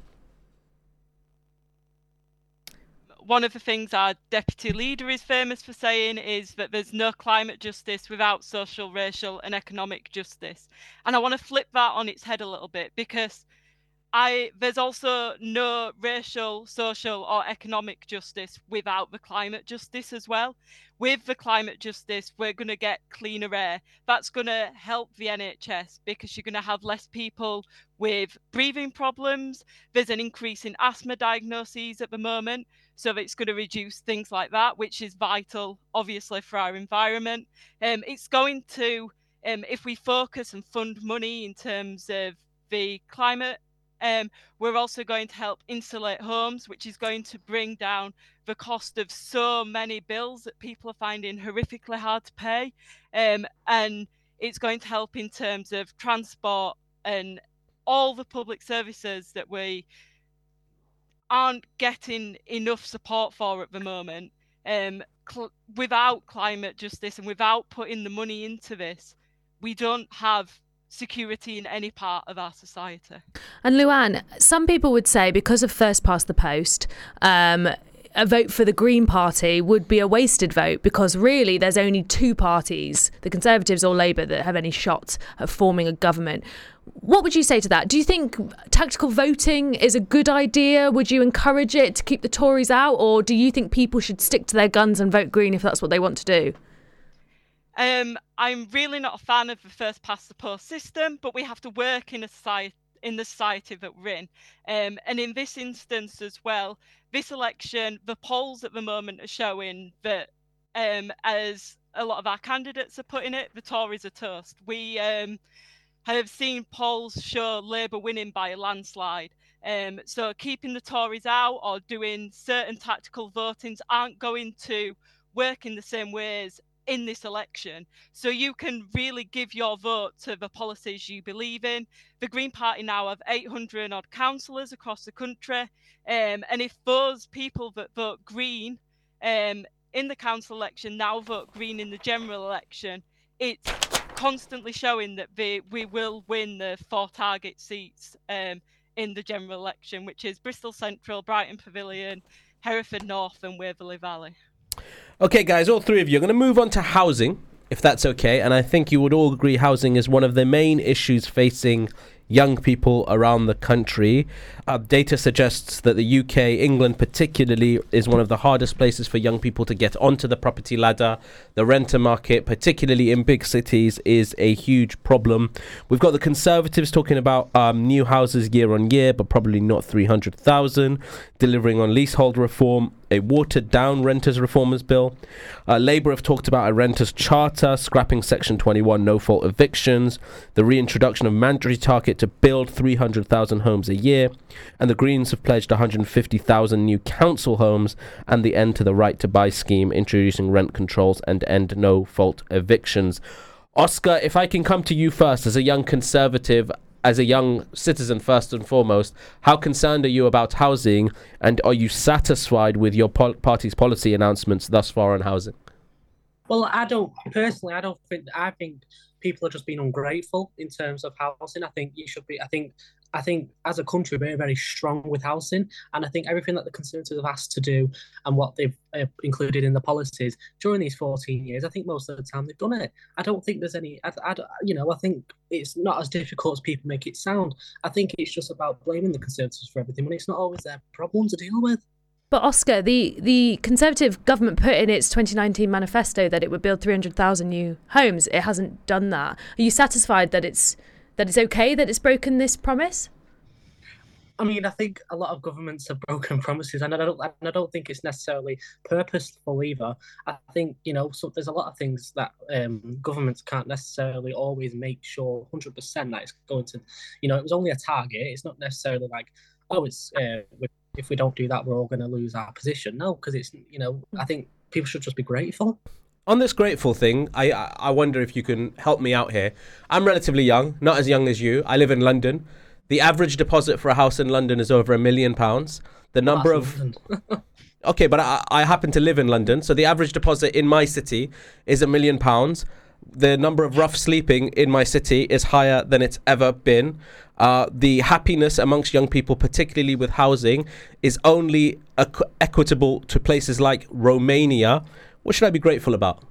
One of the things our deputy leader is famous for saying is that there's no climate justice without social, racial and economic justice. And I want to flip that on its head a little bit, because there's also no racial, social or economic justice without the climate justice as well. With the climate justice, we're going to get cleaner air. That's going to help the NHS, because you're going to have less people with breathing problems. There's an increase in asthma diagnoses at the moment, so it's going to reduce things like that, which is vital, obviously, for our environment. It's going to, if we focus and fund money in terms of the climate, we're also going to help insulate homes, which is going to bring down the cost of so many bills that people are finding horrifically hard to pay. And it's going to help in terms of transport and all the public services that we aren't getting enough support for at the moment. Without climate justice and without putting the money into this, we don't have security in any part of our society. And Luann, some people would say, because of first past the post, a vote for the Green Party would be a wasted vote, because really there's only 2 parties, the Conservatives or Labour, that have any shot at forming a government. What would you say to that? Do you think tactical voting is a good idea? Would you encourage it to keep the Tories out, or do you think people should stick to their guns and vote Green if that's what they want to do? I'm really not a fan of the first past the post system, but we have to work in the society that we're in. And in this instance as well, this election, the polls at the moment are showing that, as a lot of our candidates are putting it, the Tories are toast. We have seen polls show Labour winning by a landslide. So keeping the Tories out or doing certain tactical votings aren't going to work in the same ways in this election. So you can really give your vote to the policies you believe in. The Green Party now have 800 odd councillors across the country. And if those people that vote Green in the council election now vote Green in the general election, it's constantly showing that we will win the 4 target seats in the general election, which is Bristol Central, Brighton Pavilion, Hereford North and Waverley Valley. Okay, guys, all 3 of you are going to move on to housing, if that's okay. And I think you would all agree housing is one of the main issues facing young people around the country. Data suggests that the UK, England particularly, is one of the hardest places for young people to get onto the property ladder. The renter market, particularly in big cities, is a huge problem. We've got the Conservatives talking about new houses year on year, but probably not 300,000, delivering on leasehold reform, a watered-down renters reformers bill. Labour have talked about a renters charter, scrapping Section 21 no-fault evictions, the reintroduction of mandatory target to build 300,000 homes a year, and the Greens have pledged 150,000 new council homes and the end to the right to buy scheme, introducing rent controls and end no-fault evictions. Oscar, if I can come to you first, as a young Conservative, as a young citizen first and foremost, how concerned are you about housing, and are you satisfied with your party's policy announcements thus far on housing? Well, I think people are just being ungrateful in terms of housing. I think I think as a country, we're very strong with housing. And I think everything that the Conservatives have asked to do and what they've included in the policies during these 14 years, I think most of the time they've done it. I don't think there's any, I think it's not as difficult as people make it sound. I think it's just about blaming the Conservatives for everything when it's not always their problem to deal with. But Oscar, the Conservative government put in its 2019 manifesto that it would build 300,000 new homes. It hasn't done that. Are you satisfied that it's okay that it's broken this promise? I mean, I think a lot of governments have broken promises, and I don't think it's necessarily purposeful either. I think, so there's a lot of things that governments can't necessarily always make sure 100% that it's going to, it was only a target. It's not necessarily like, if we don't do that, we're all going to lose our position. No, because it's, I think people should just be grateful. On this grateful thing, I wonder if you can help me out here. I'm relatively young, not as young as you. I live in London. The average deposit for a house in London is over £1 million. The number of... Okay, but I happen to live in London, so the average deposit in my city is £1 million. The number of rough sleeping in my city is higher than it's ever been. The happiness amongst young people, particularly with housing, is only equitable to places like Romania. What should I be grateful about?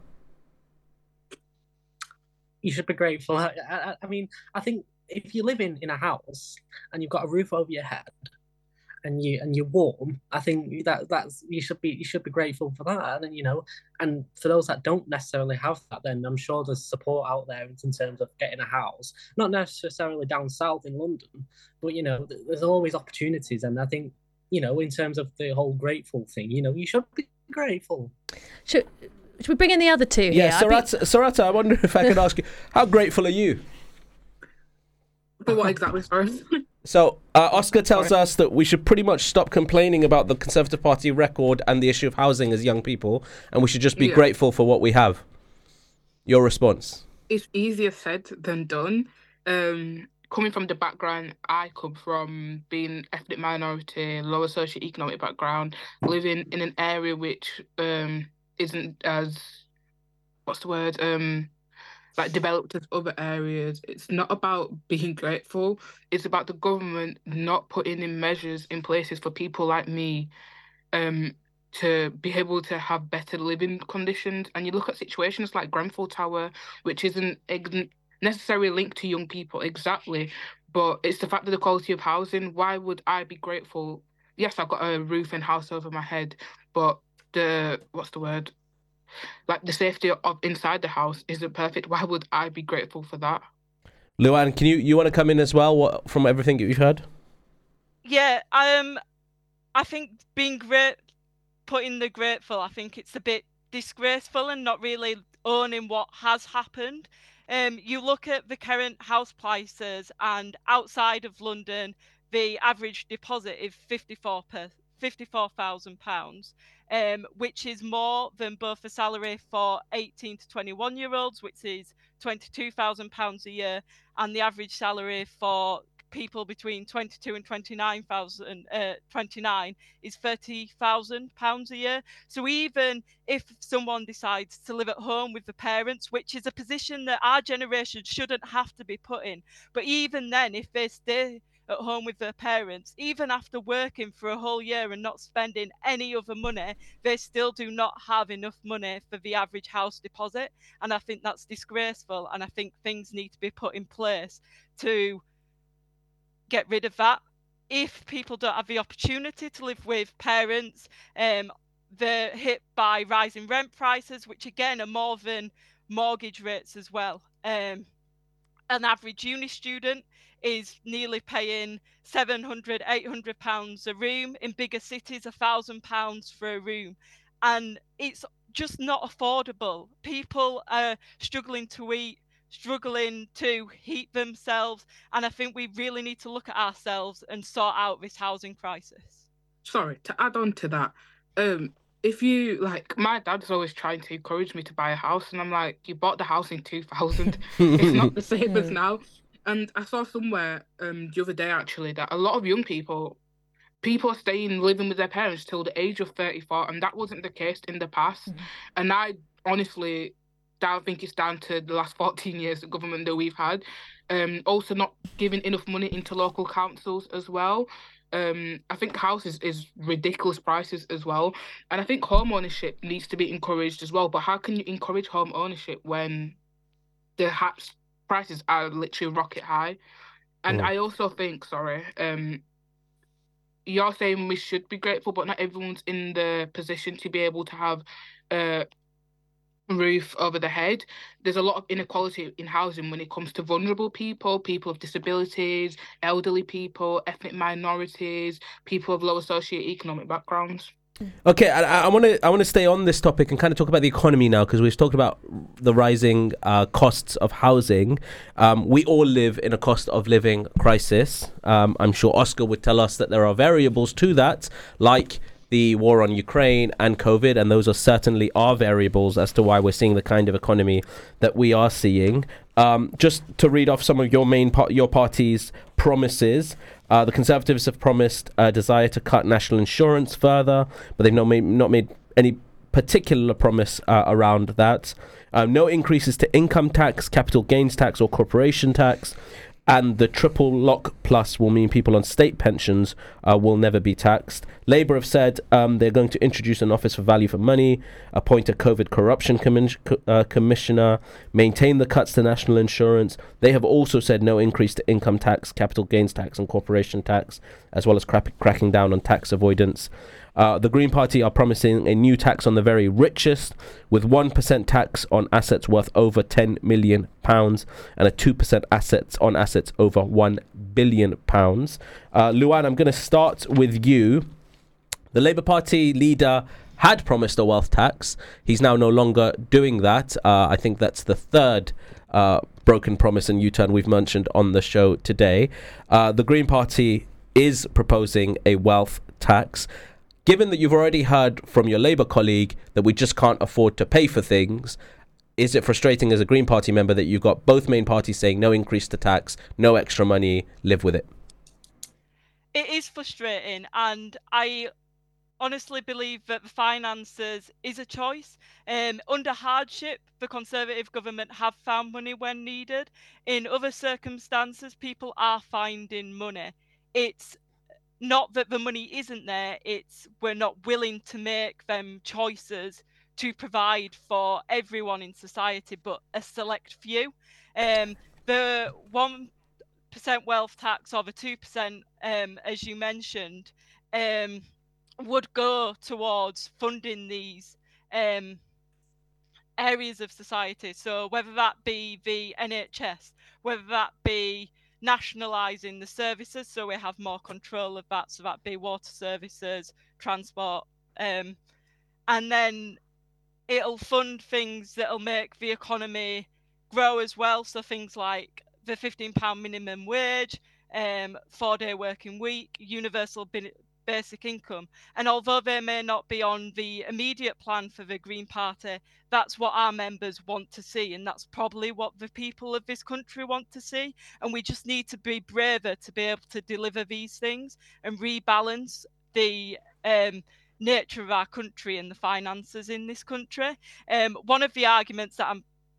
You should be grateful. I mean, I think if you live in a house and you've got a roof over your head and you're warm, I think that's you should be grateful for that. And and for those that don't necessarily have that, then I'm sure there's support out there in terms of getting a house, not necessarily down south in London, but there's always opportunities. And I think in terms of the whole grateful thing, you should be grateful. Should we bring in the other two here? Yeah, Sarata, I wonder if I could ask you, how grateful are you? For what exactly, sorry? So, Oscar tells us that we should pretty much stop complaining about the Conservative Party record and the issue of housing as young people, and we should just be grateful for what we have. Your response? It's easier said than done. Coming from the background I come from, being ethnic minority, lower socioeconomic background, living in an area which isn't as, developed as other areas. It's not about being grateful. It's about the government not putting in measures in places for people like me to be able to have better living conditions. And you look at situations like Grenfell Tower, which isn't necessarily linked to young people exactly, but it's the fact that the quality of housing. Why would I be grateful? Yes, I've got a roof and house over my head, but the safety of inside the house isn't perfect. Why would I be grateful for that? Luann, can you want to come in as well from everything that you've heard? Yeah, I think putting the grateful, I think it's a bit disgraceful and not really owning what has happened. You look at the current house prices, and outside of London, the average deposit is £54,000, which is more than both the salary for 18 to 21-year-olds, which is £22,000 a year, and the average salary for people between 22 and 29 is £30,000 a year. So even if someone decides to live at home with the parents, which is a position that our generation shouldn't have to be put in, but even then, if they stay at home with their parents, even after working for a whole year and not spending any other money, they still do not have enough money for the average house deposit. And I think that's disgraceful, and I think things need to be put in place to get rid of that. If people don't have the opportunity to live with parents, they're hit by rising rent prices, which again are more than mortgage rates as well. An average uni student is nearly paying £700, £800 a room. In bigger cities, £1,000 for a room. And it's just not affordable. People are struggling to eat, struggling to heat themselves. And I think we really need to look at ourselves and sort out this housing crisis. Sorry, to add on to that, if you, my dad's always trying to encourage me to buy a house, and I'm like, you bought the house in 2000. It's not the same as now. And I saw somewhere the other day, actually, that a lot of young people are living with their parents till the age of 34, and that wasn't the case in the past. And I honestly think it's down to the last 14 years of government that we've had. Also not giving enough money into local councils as well. I think houses is ridiculous prices as well. And I think home ownership needs to be encouraged as well. But how can you encourage home ownership when the prices are literally rocket high? And I also think, you're saying we should be grateful, but not everyone's in the position to be able to have a roof over their head. There's a lot of inequality in housing when it comes to vulnerable people, people with disabilities, elderly people, ethnic minorities, people of lower socioeconomic backgrounds. Okay, I want to stay on this topic and kind of talk about the economy now, because we've talked about the rising costs of housing. We all live in a cost of living crisis. I'm sure Oscar would tell us that there are variables to that, like the war on Ukraine and COVID, and those are certainly our variables as to why we're seeing the kind of economy that we are seeing. Just to read off some of your party's promises. The Conservatives have promised a desire to cut national insurance further, but they've not made any particular promise around that. No increases to income tax, capital gains tax or corporation tax. And the triple lock plus will mean people on state pensions will never be taxed. Labour have said they're going to introduce an Office for Value for Money, appoint a COVID corruption commissioner, maintain the cuts to national insurance. They have also said no increase to income tax, capital gains tax and corporation tax, as well as cracking down on tax avoidance. The Green Party are promising a new tax on the very richest, with 1% tax on assets worth over £10 million and a 2% on assets over £1 billion. Luan, I'm going to start with you. The Labour Party leader had promised a wealth tax. He's now no longer doing that. I think that's the third broken promise and U-turn we've mentioned on the show today. The Green Party is proposing a wealth tax. Given that you've already heard from your Labour colleague that we just can't afford to pay for things, is it frustrating as a Green Party member that you've got both main parties saying no increase to tax, no extra money, live with it? It is frustrating, and I honestly believe that the finances is a choice. Under hardship, the Conservative government have found money when needed. In other circumstances, people are finding money. It's not that the money isn't there, it's we're not willing to make them choices to provide for everyone in society, but a select few. The 1% wealth tax or the 2%, as you mentioned, would go towards funding these areas of society. So whether that be the NHS, whether that be nationalising the services so we have more control of that, so that be water services, transport, and then it'll fund things that'll make the economy grow as well, so things like the £15 minimum wage, 4-day working week, universal basic income. And although they may not be on the immediate plan for the Green Party, that's what our members want to see, and that's probably what the people of this country want to see. And we just need to be braver to be able to deliver these things and rebalance the nature of our country and the finances in this country. One of the arguments that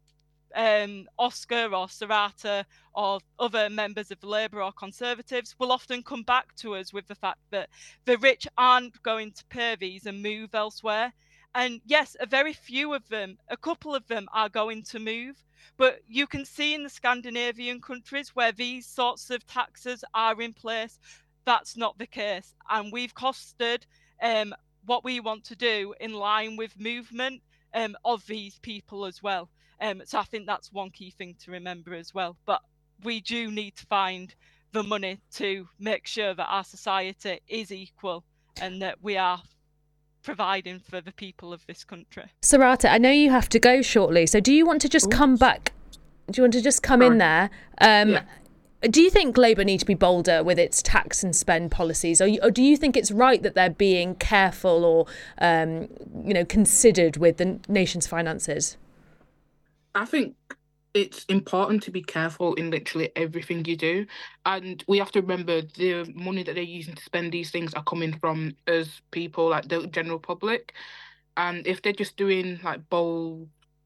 Oscar or Serrata or other members of Labour or Conservatives will often come back to us with the fact that the rich aren't going to pay these and move elsewhere. And yes, a very few of them, a couple of them are going to move. But you can see in the Scandinavian countries where these sorts of taxes are in place, that's not the case. And we've costed what we want to do in line with movement of these people as well. So I think that's one key thing to remember as well. But we do need to find the money to make sure that our society is equal and that we are providing for the people of this country. Serrata, I know you have to go shortly, so do you want to just come back? Do you want to just come in there? Yeah. Do you think Labour need to be bolder with its tax and spend policies, or do you think it's right that they're being careful or considered with the nation's finances? I think it's important to be careful in literally everything you do. And we have to remember the money that they're using to spend these things are coming from us people, like the general public. And if they're just doing like bold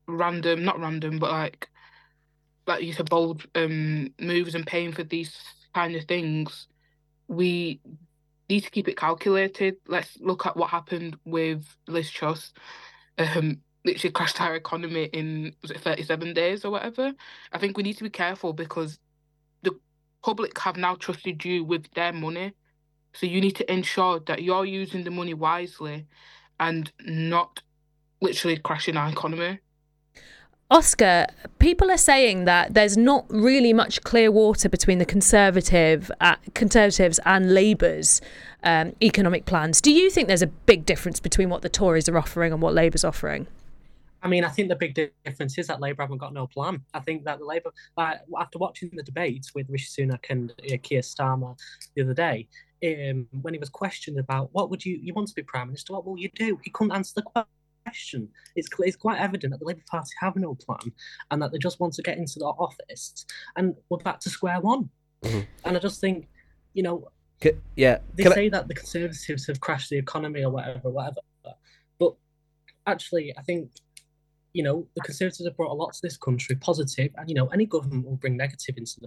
not random, but like you said, bold moves and paying for these kind of things, we need to keep it calculated. Let's look at what happened with Liz Truss. Literally crashed our economy in, was it 37 days or whatever? I think we need to be careful because the public have now trusted you with their money. So you need to ensure that you're using the money wisely and not literally crashing our economy. Oscar, people are saying that there's not really much clear water between the Conservatives and Labour's economic plans. Do you think there's a big difference between what the Tories are offering and what Labour's offering? I mean, I think the big difference is that Labour haven't got no plan. I think that the Labour, after watching the debates with Rishi Sunak and Keir Starmer the other day, when he was questioned about what would you want to be Prime Minister, what will you do? He couldn't answer the question. It's quite evident that the Labour Party have no plan and that they just want to get into the office and we're back to square one. Mm-hmm. And I just think, they say that the Conservatives have crashed the economy or whatever. But actually, I think, the Conservatives have brought a lot to this country, positive, and, any government will bring negative into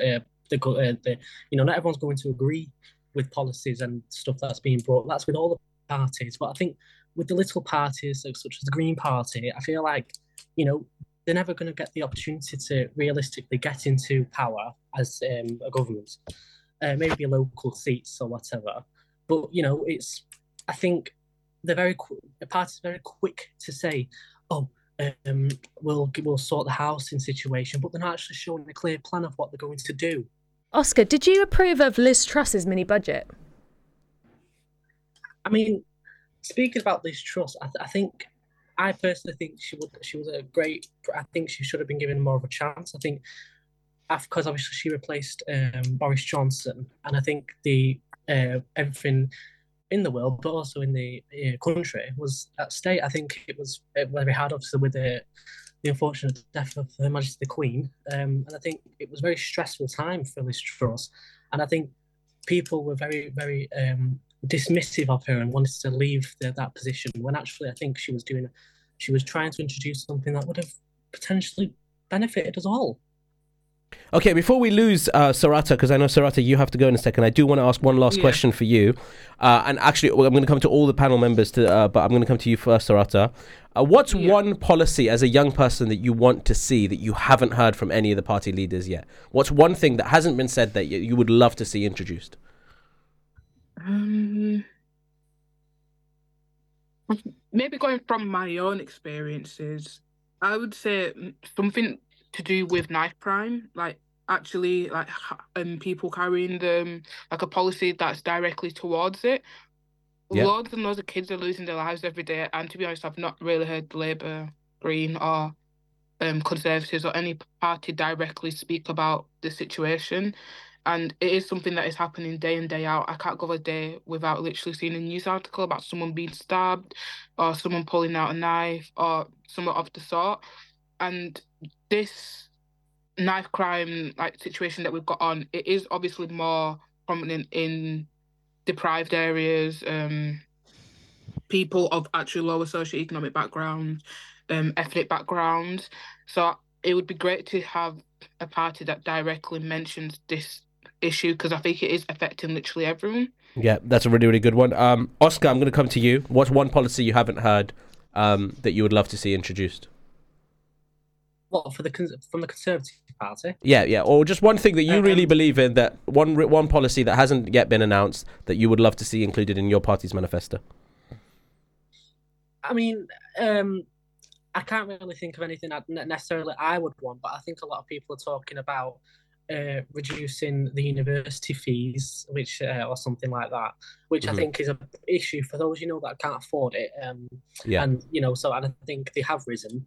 not everyone's going to agree with policies and stuff that's being brought. That's with all the parties. But I think with the little parties, such as the Green Party, I feel like, they're never going to get the opportunity to realistically get into power as a government, maybe local seats or whatever. But, I think the party's very quick to say, we'll sort the housing situation, but they're not actually showing a clear plan of what they're going to do. Oscar, did you approve of Liz Truss's mini budget? I mean, speaking about Liz Truss, I personally think she was a great. I think she should have been given more of a chance. I think because obviously she replaced Boris Johnson, and I think the everything in the world, but also in the country, was at stake. I think it was very hard, obviously, with the unfortunate death of Her Majesty the Queen, and I think it was a very stressful time for Liz Truss, and I think people were very, very dismissive of her and wanted to leave that position, when actually I think she was trying to introduce something that would have potentially benefited us all. Okay, before we lose Sarata, because I know, Sarata, you have to go in a second, I do want to ask one last question for you. And actually, I'm going to come to all the panel members, but I'm going to come to you first, Sarata. What's one policy as a young person that you want to see that you haven't heard from any of the party leaders yet? What's one thing that hasn't been said that you would love to see introduced? Maybe going from my own experiences, I would say something to do with knife crime, people carrying them, like a policy that's directly towards it. Yeah. Loads and loads of kids are losing their lives every day, and to be honest, I've not really heard Labour, Green, or Conservatives or any party directly speak about the situation. And it is something that is happening day in, day out. I can't go a day without literally seeing a news article about someone being stabbed or someone pulling out a knife or something of the sort. And this knife crime situation that we've got on, it is obviously more prominent in deprived areas, people of actually lower socioeconomic backgrounds, ethnic backgrounds. So it would be great to have a party that directly mentions this issue, because I think it is affecting literally everyone. Yeah, that's a really, really good one. Oscar, I'm going to come to you. What's one policy you haven't heard that you would love to see introduced? What, from the Conservative Party? Yeah, or just one thing that you really believe in, that one policy that hasn't yet been announced that you would love to see included in your party's manifesto. I mean, I can't really think of anything that necessarily I would want, but I think a lot of people are talking about reducing the university fees, which or something like that, which I think is an issue for those that can't afford it. And so I think they have risen.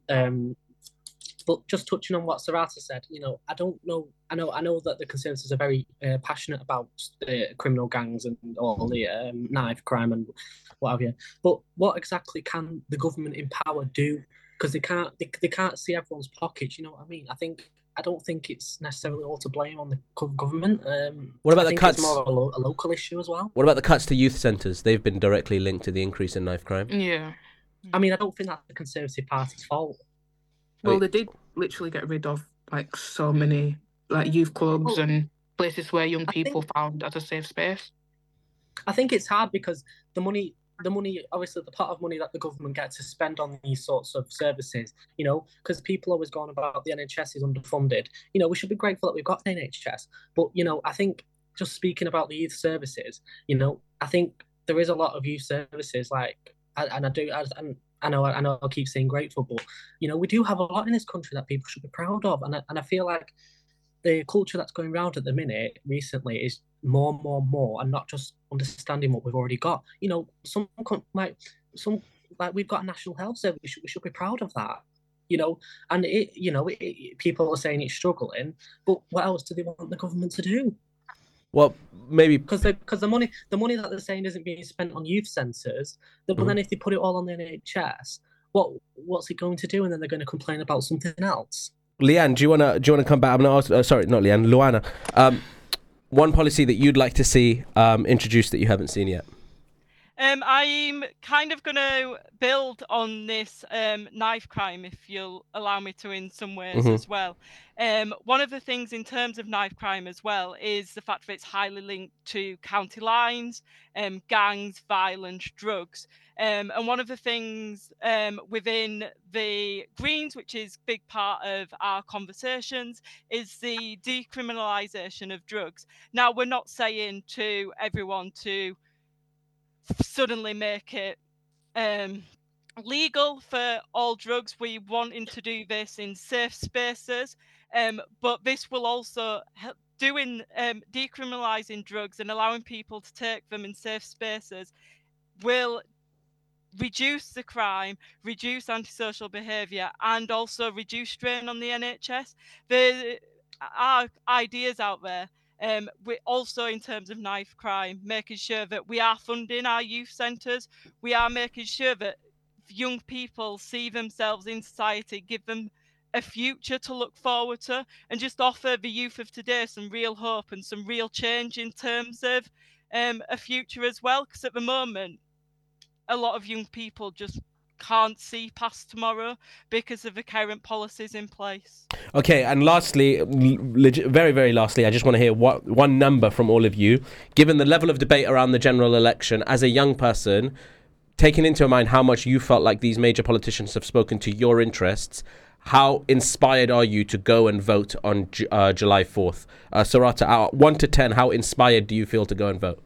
But just touching on what Sarata said, I don't know. I know that the Conservatives are very passionate about criminal gangs and all the knife crime and what have you. But what exactly can the government in power do? Because they can't see everyone's pockets. You know what I mean? I don't think it's necessarily all to blame on the government. What about the cuts? It's more a local issue as well. What about the cuts to youth centres? They've been directly linked to the increase in knife crime. Yeah. I mean, I don't think that's the Conservative Party's fault. Well, they did literally get rid of like so many like youth clubs and places where young people found as a safe space. I think it's hard because the money, obviously the pot of money that the government gets to spend on these sorts of services, you know, because people always go on about the NHS is underfunded. You know, we should be grateful that we've got an NHS. But, you know, I think just speaking about the youth services, you know, I think there is a lot of youth services like, and I know I keep saying grateful, but, you know, we do have a lot in this country that people should be proud of. And I feel like the culture that's going around at the minute recently is more, and not just understanding what we've already got. You know, we've got a national health service. We should be proud of that. You know, and people are saying it's struggling, but what else do they want the government to do? Well, maybe because the money that they're saying isn't being spent on youth centres. But then if they put it all on the NHS, what's it going to do? And then they're going to complain about something else. Leanne, do you wanna come back? I'm gonna ask. Sorry, not Leanne. Luana. One policy that you'd like to see introduced that you haven't seen yet. I'm kind of going to build on this knife crime, if you'll allow me to, in some ways as well. One of the things in terms of knife crime as well is the fact that it's highly linked to county lines, gangs, violence, drugs. And one of the things within the Greens, which is a big part of our conversations, is the decriminalisation of drugs. Now, we're not saying to everyone to suddenly make it legal for all drugs. We wanting to do this in safe spaces, but this will also help doing decriminalising drugs and allowing people to take them in safe spaces will reduce the crime, reduce antisocial behaviour, and also reduce strain on the NHS. There are ideas out there. We also, in terms of knife crime, making sure that we are funding our youth centres. We are making sure that young people see themselves in society, give them a future to look forward to, and just offer the youth of today some real hope and some real change in terms of a future as well. Because at the moment, a lot of young people just can't see past tomorrow because of the current policies in place. Okay, and lastly, very, very lastly, I just want to hear one number from all of you. Given the level of debate around the general election, as a young person, taking into mind how much you felt like these major politicians have spoken to your interests, how inspired are you to go and vote on July 4th? Sarata, 1 to 10, how inspired do you feel to go and vote?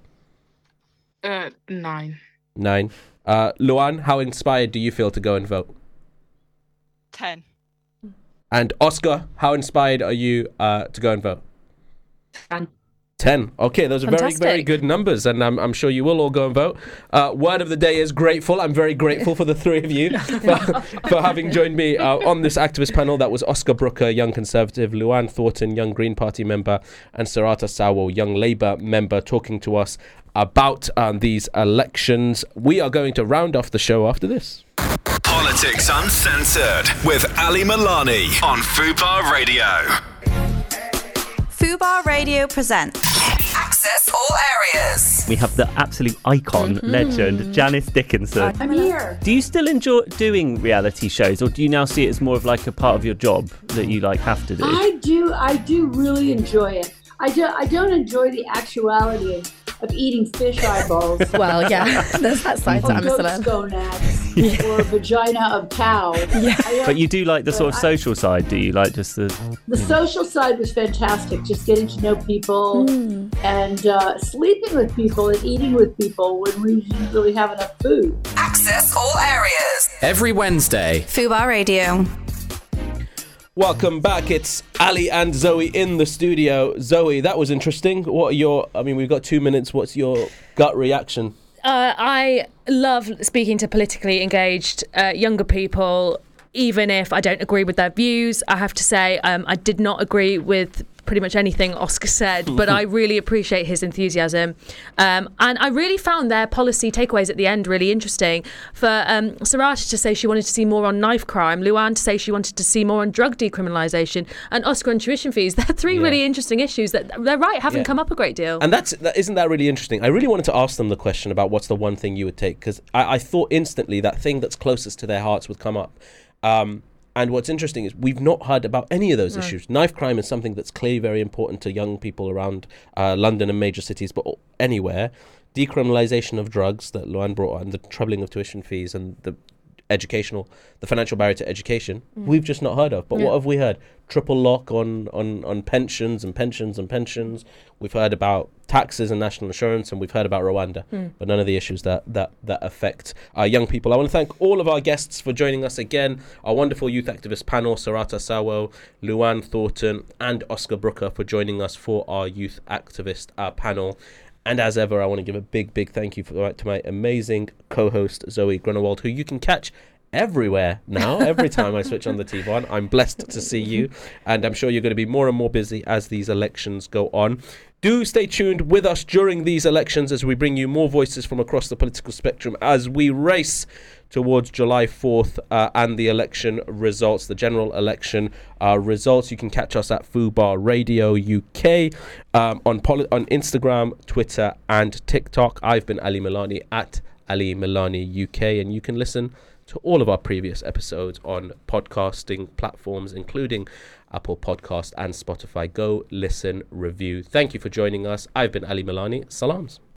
9. 9. Luan, how inspired do you feel to go and vote? 10. And Oscar, how inspired are you to go and vote? 10. 10. Okay, those are Fantastic. very, very good numbers, and I'm sure you will all go and vote. Word of the day is grateful. I'm very grateful for the three of you for having joined me on this activist panel. That was Oscar Brooker, Young Conservative, Luan Thornton, Young Green Party member, and Sarata Sawo, Young Labour member, talking to us about these elections. We are going to round off the show after this. Politics Uncensored with Ali Milani on Fubar Radio. Fubar Radio presents Access All Areas. We have the absolute icon, legend, Janice Dickinson. I'm here. Do you still enjoy doing reality shows, or do you now see it as more of like a part of your job that you like have to do? I do really enjoy it. I don't enjoy the actuality of eating fish eyeballs. Well, yeah, there's that side to goat's gonads or vagina of cow. Yeah. But you do like the sort of social side, do you? Like just the social side was fantastic. Just getting to know people and sleeping with people and eating with people when we didn't really have enough food. Access All Areas. Every Wednesday. Fubar Radio. Welcome back. It's Ali and Zoe in the studio. Zoe, that was interesting. We've got 2 minutes. What's your gut reaction? I love speaking to politically engaged younger people, even if I don't agree with their views. I have to say I did not agree with pretty much anything Oscar said, but I really appreciate his enthusiasm. And I really found their policy takeaways at the end really interesting. For Sarata to say she wanted to see more on knife crime, Luan to say she wanted to see more on drug decriminalisation, and Oscar on tuition fees. They're three really interesting issues that they're right haven't come up a great deal. And isn't that really interesting? I really wanted to ask them the question about what's the one thing you would take, because I thought instantly that thing that's closest to their hearts would come up. And what's interesting is we've not heard about any of those issues. Knife crime is something that's clearly very important to young people around London and major cities, but anywhere. Decriminalisation of drugs that Luan brought on, the trebling of tuition fees and the financial barrier to education, we've just not heard of. But what have we heard? Triple lock on pensions. We've heard about taxes and national insurance, and we've heard about Rwanda, but none of the issues that affect our young people. I want to thank all of our guests for joining us again. Our wonderful youth activist panel, Sarata Sawo, Luan Thornton, and Oscar Brooker for joining us for our youth activist panel. And as ever, I want to give a big thank you to my amazing co-host, Zoe Grunewald, who you can catch everywhere now. Every time I switch on the TV on, I'm blessed to see you. And I'm sure you're going to be more and more busy as these elections go on. Do stay tuned with us during these elections as we bring you more voices from across the political spectrum as we race towards July 4th and the election results, the general election results. You can catch us at Fubar Radio UK on Instagram, Twitter and TikTok. I've been Ali Milani at Ali Milani UK, and you can listen to all of our previous episodes on podcasting platforms, including Apple Podcast and Spotify. Go listen, review. Thank you for joining us. I've been Ali Milani. Salams.